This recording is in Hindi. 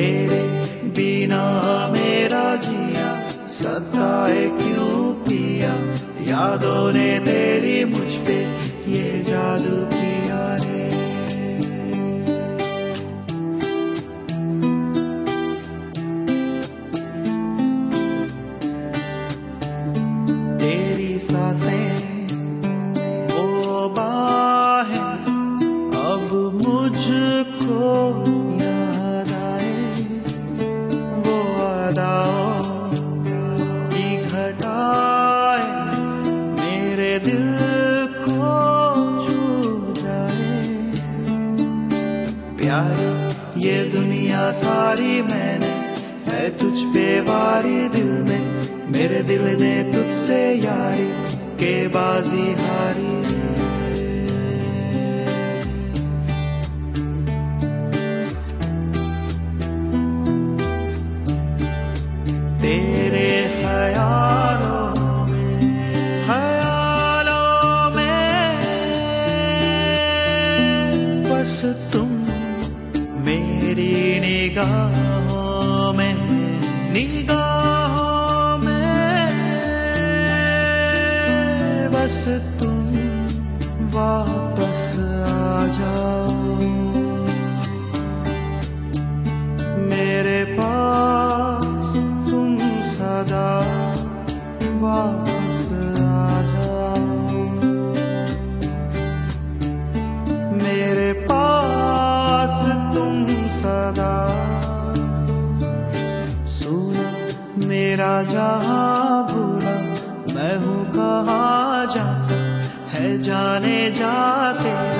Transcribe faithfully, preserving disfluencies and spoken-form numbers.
तेरे बिना मेरा जिया सताए क्यों पिया, यादों ने तेरी मुझ पे ये जादू किया रे। तेरी सांसें वो बाहें अब मुझको याद आए, वो अदाओं की घटाएं मेरे दिल को छू जाए। प्यारी ये दुनिया सारी मैंने है तुझ पे वारी, दिल में मेरे दिल ने तुझसे यारी के बाजी हारी। तेरे ख्यालों में ख्यालों में बस तुम मेरी निगाहों में निगाहों में बस तुम वापस आ जाओ मेरे पास, तुम सदा वापस आ जाओ मेरे पास, तुम सदा। सुना मेरा जहां भूला, मैं हूँ कहाँ जाता है जाने जाते